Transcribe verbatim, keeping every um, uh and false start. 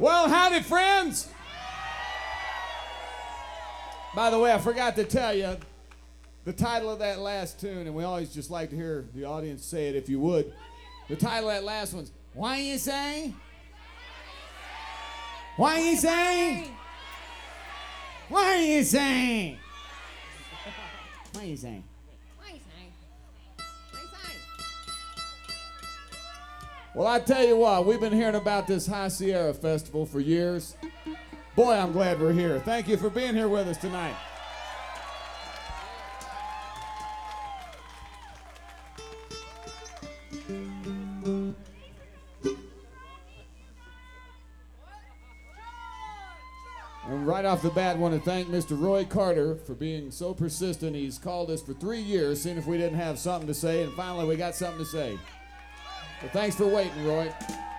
Well, howdy, friends. By the way, I forgot to tell you the title of that last tune, and we always just like to hear the audience say it if you would. The title of that last one's, Why You Say? Why You Say? Why You Say? Why You Say? Well, I tell you what, we've been hearing about this High Sierra Festival for years. Boy, I'm glad we're here. Thank you for being here with us tonight. And right off the bat, I want to thank Mister Roy Carter for being so persistent. He's called us for three years, seeing if we didn't have something to say, and finally we got something to say. So thanks for waiting, Roy.